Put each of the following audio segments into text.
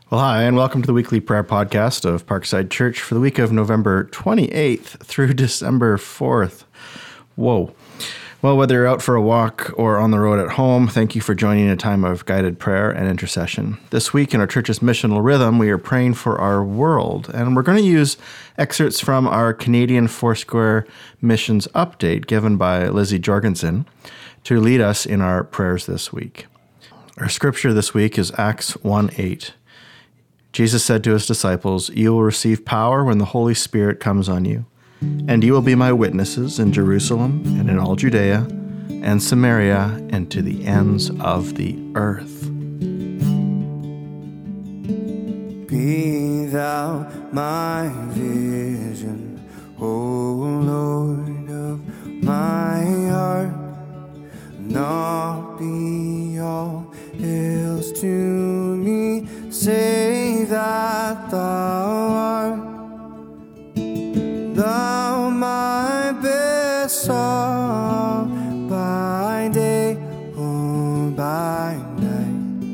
Well, hi, and welcome to the weekly prayer podcast of Parkside Church for the week of November 28th through December 4th. Whoa. Well, whether you're out for a walk or on the road at home, thank you for joining a time of guided prayer and intercession. This week in our church's missional rhythm, we are praying for our world, and we're going to use excerpts from our Canadian Foursquare Missions Update given by Lizzie Jorgensen to lead us in our prayers this week. Our scripture this week is Acts 1:8. Jesus said to his disciples, "You will receive power when the Holy Spirit comes on you, and you will be my witnesses in Jerusalem and in all Judea and Samaria and to the ends of the earth." Be thou my vision, O Lord of my heart, not be all else to me, save that thou art. Thou my best song by day or by night,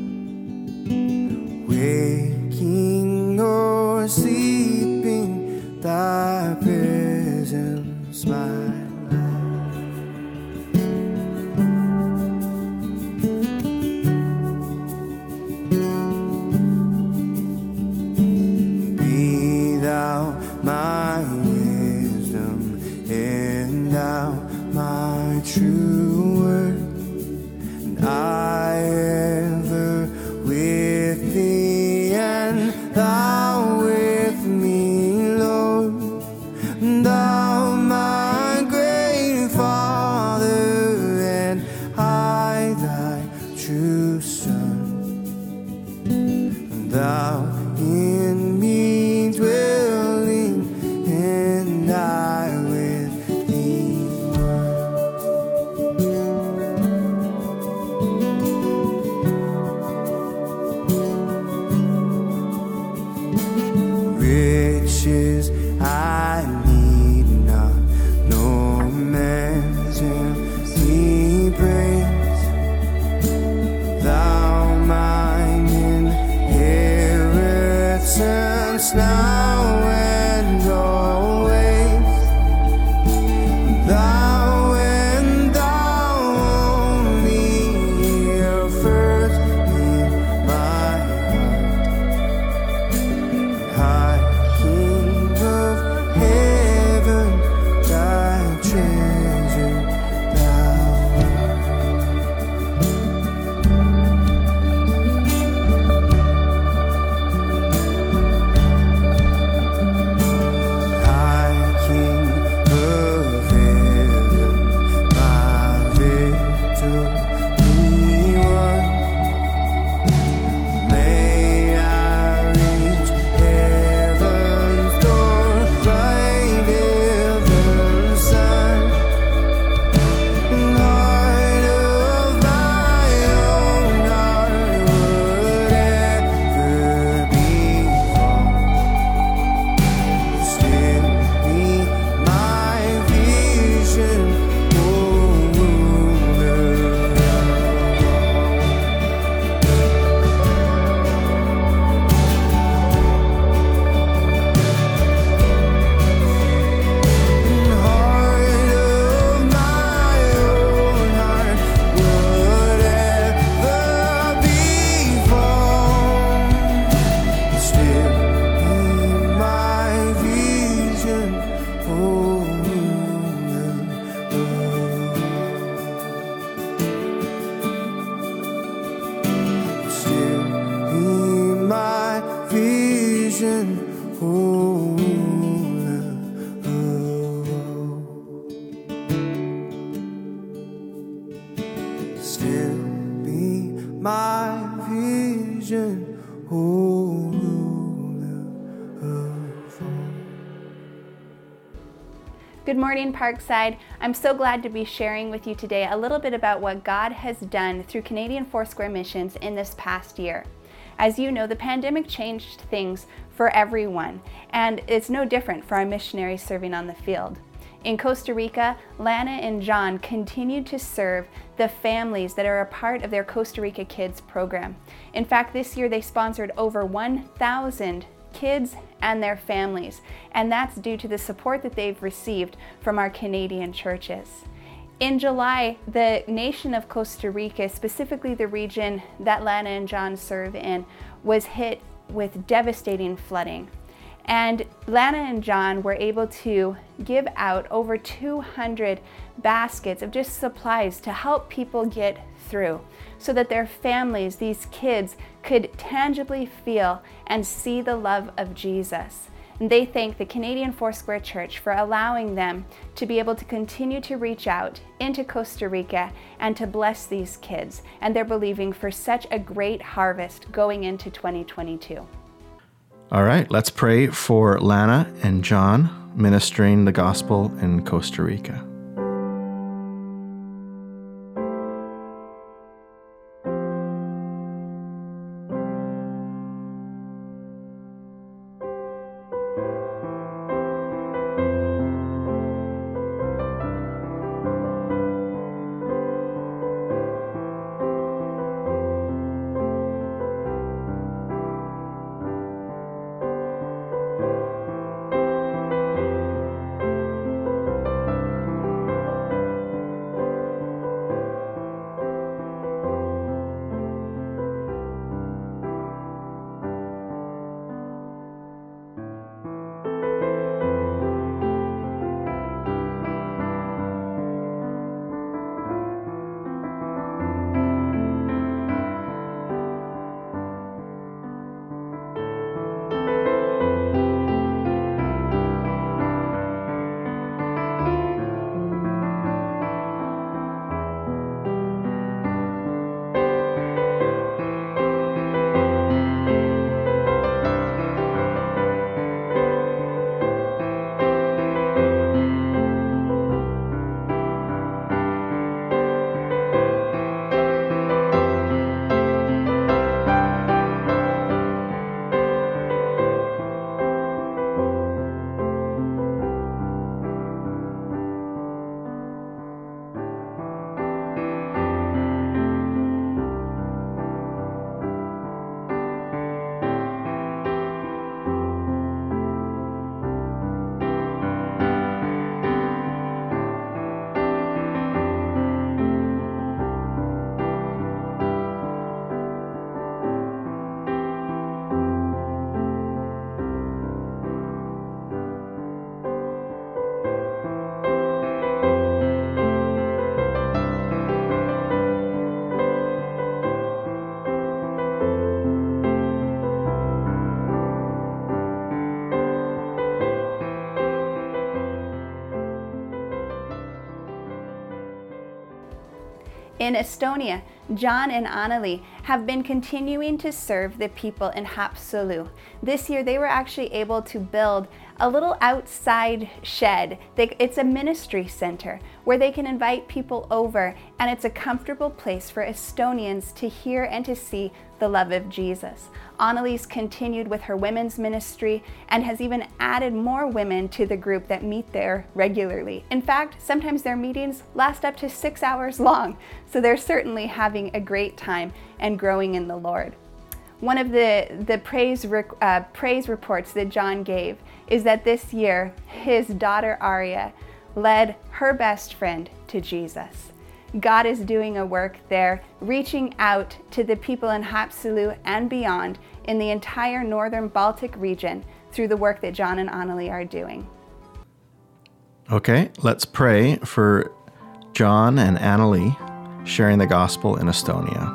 waking or sleeping, thy presence my life. Be thou my wisdom, and thou my true word, and I ever with thee, and thou with me, Lord. Thou my great Father, and I thy true Son, and thou in me dwelling, and I with thee one. Riches I need not, no measure he brings. Thou mine inheritance now and always. Thou and thou only are first in my heart. High King of heaven, thy treasure thou High King of heaven, my victory won. May I reach heaven's door, bright heaven's sun, and heart of my own heart would ever be far. Still be my vision, O ruler of heart of my own heart would ever be formed. Still be my vision, O ruler of. Still be my vision, O ruler of. Still be my vision, O ruler of all. Good morning, Parkside. I'm so glad to be sharing with you today a little bit about what God has done through Canadian Foursquare Missions in this past year. As you know, the pandemic changed things for everyone, and it's no different for our missionaries serving on the field. In Costa Rica, Lana and John continue to serve the families that are a part of their Costa Rica Kids program. In fact, this year they sponsored over 1,000 kids and their families, and that's due to the support that they've received from our Canadian churches. In July, the nation of Costa Rica, specifically the region that Lana and John serve in, was hit with devastating flooding. And Lana and John were able to give out over 200 baskets of just supplies to help people get through, so that their families, these kids, could tangibly feel and see the love of Jesus. And they thank the Canadian Foursquare Church for allowing them to be able to continue to reach out into Costa Rica and to bless these kids. And they're believing for such a great harvest going into 2022. All right, let's pray for Lana and John ministering the gospel in Costa Rica. In Estonia, John and Anneli have been continuing to serve the people in Haapsalu. This year, they were actually able to build a little outside shed. It's a ministry center where they can invite people over, and it's a comfortable place for Estonians to hear and to see the love of Jesus. Anneli's continued with her women's ministry and has even added more women to the group that meet there regularly. In fact, sometimes their meetings last up to 6 hours long, so they're certainly having a great time and growing in the Lord. One of the praise reports that John gave is that this year, his daughter Aria led her best friend to Jesus. God is doing a work there, reaching out to the people in Haapsalu and beyond in the entire northern Baltic region through the work that John and Anneli are doing. Okay, let's pray for John and Anneli sharing the gospel in Estonia.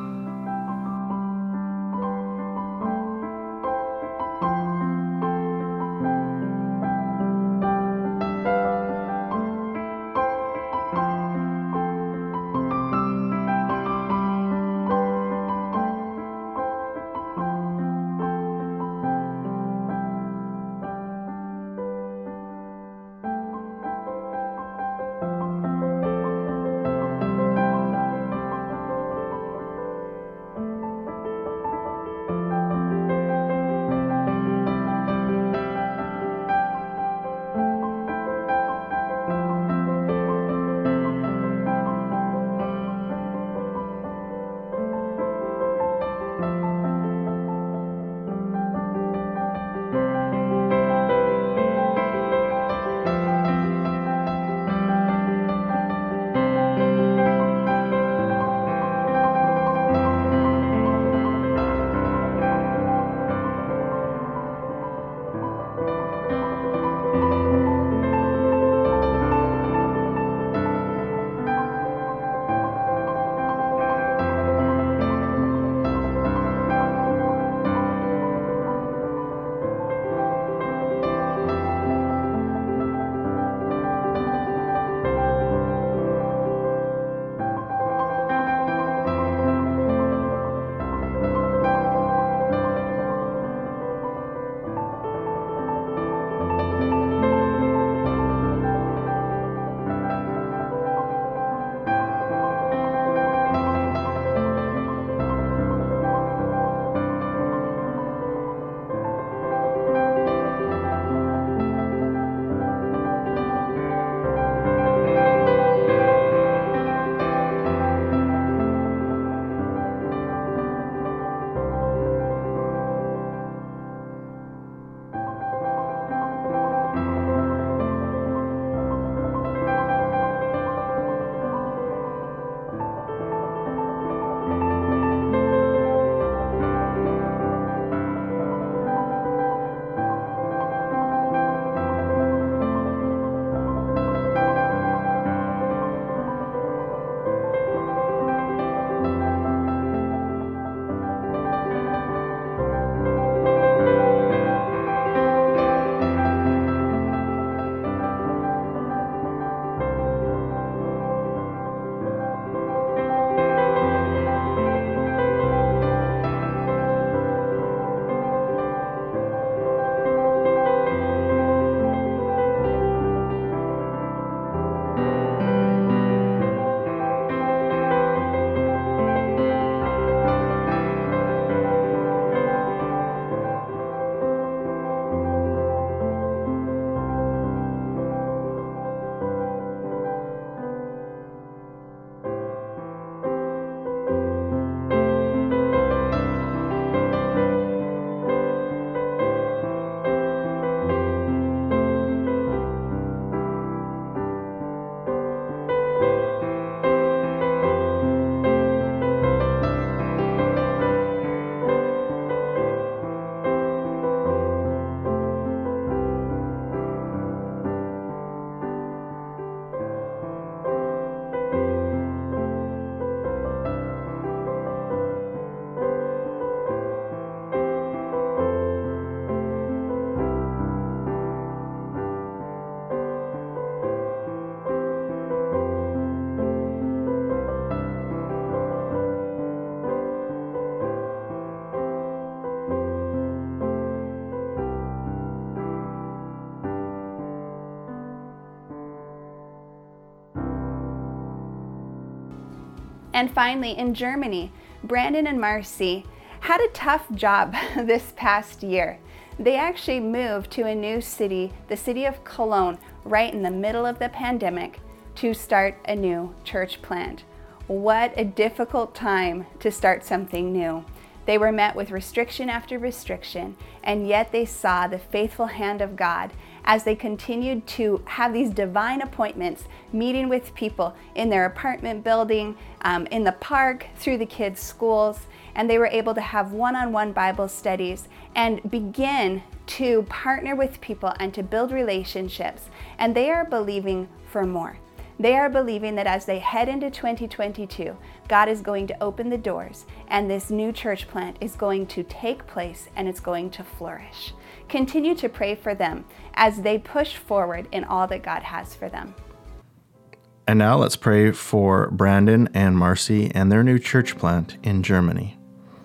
And finally, in Germany, Brandon and Marcy had a tough job this past year. They actually moved to a new city, the city of Cologne, right in the middle of the pandemic to start a new church plant. What a difficult time to start something new. They were met with restriction after restriction, and yet they saw the faithful hand of God as they continued to have these divine appointments, meeting with people in their apartment building, in the park, through the kids' schools, and they were able to have one-on-one Bible studies and begin to partner with people and to build relationships. And they are believing for more. They are believing that as they head into 2022, God is going to open the doors and this new church plant is going to take place and it's going to flourish. Continue to pray for them as they push forward in all that God has for them. And now let's pray for Brandon and Marcy and their new church plant in Germany.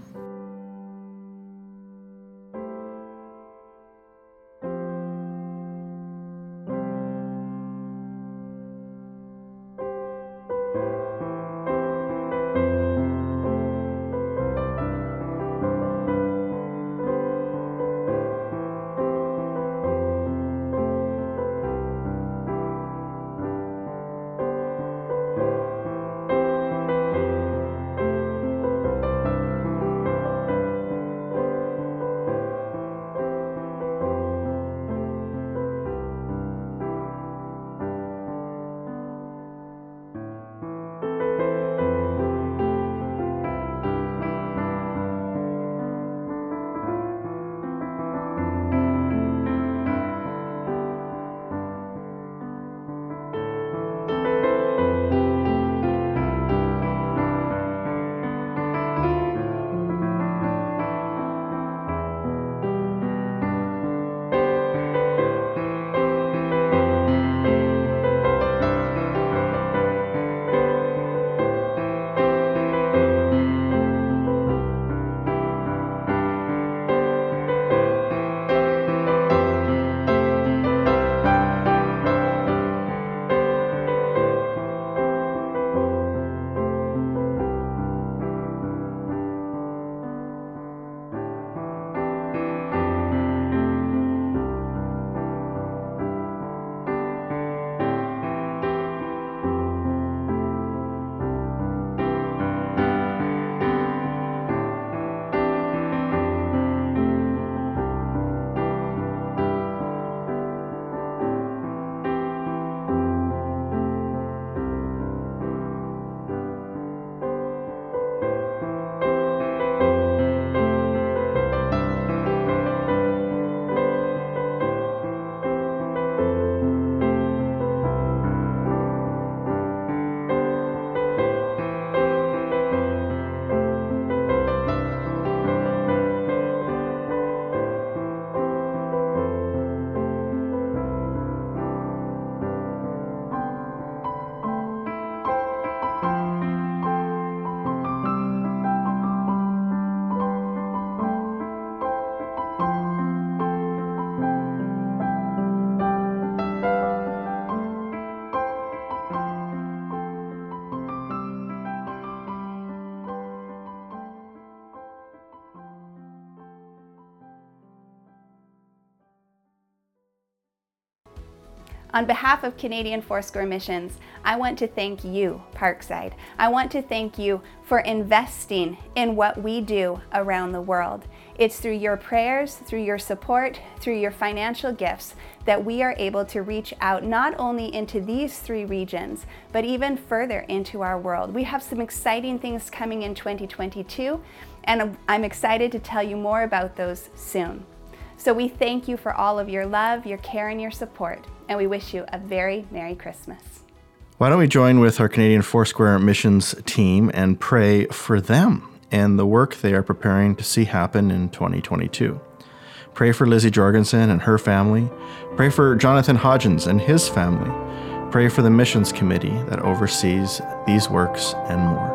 On behalf of Canadian Foursquare Missions, I want to thank you, Parkside. I want to thank you for investing in what we do around the world. It's through your prayers, through your support, through your financial gifts that we are able to reach out not only into these 3 regions, but even further into our world. We have some exciting things coming in 2022, and I'm excited to tell you more about those soon. So we thank you for all of your love, your care, and your support, and we wish you a very Merry Christmas. Why don't we join with our Canadian Foursquare Missions team and pray for them and the work they are preparing to see happen in 2022. Pray for Lizzie Jorgensen and her family. Pray for Jonathan Hodgins and his family. Pray for the missions committee that oversees these works and more.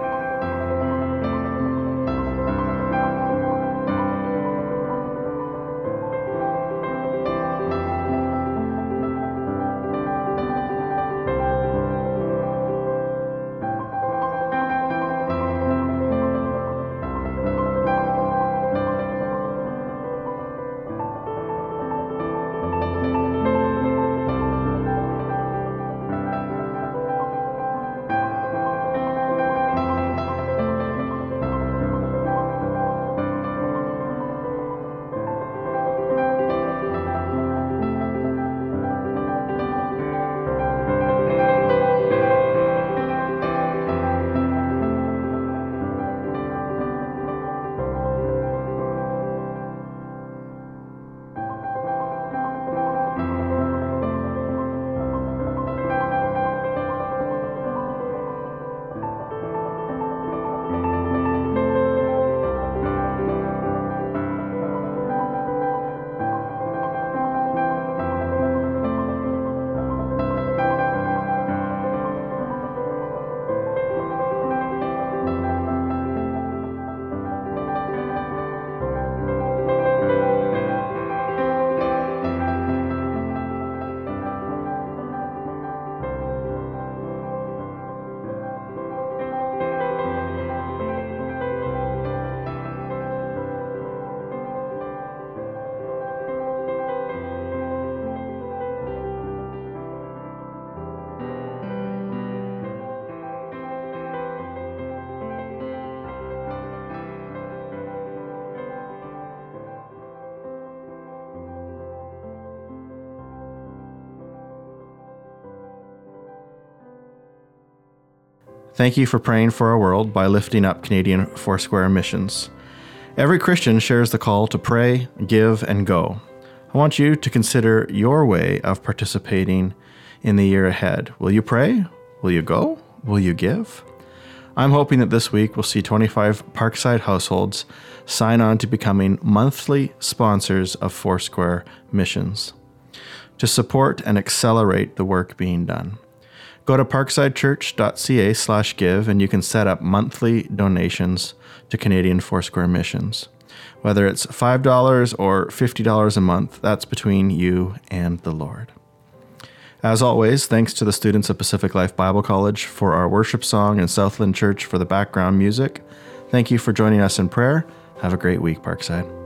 Thank you for praying for our world by lifting up Canadian Foursquare missions. Every Christian shares the call to pray, give, and go. I want you to consider your way of participating in the year ahead. Will you pray? Will you go? Will you give? I'm hoping that this week we'll see 25 Parkside households sign on to becoming monthly sponsors of Foursquare missions to support and accelerate the work being done. Go to parksidechurch.ca/give and you can set up monthly donations to Canadian Foursquare missions. Whether it's $5 or $50 a month, that's between you and the Lord. As always, thanks to the students of Pacific Life Bible College for our worship song and Southland Church for the background music. Thank you for joining us in prayer. Have a great week, Parkside.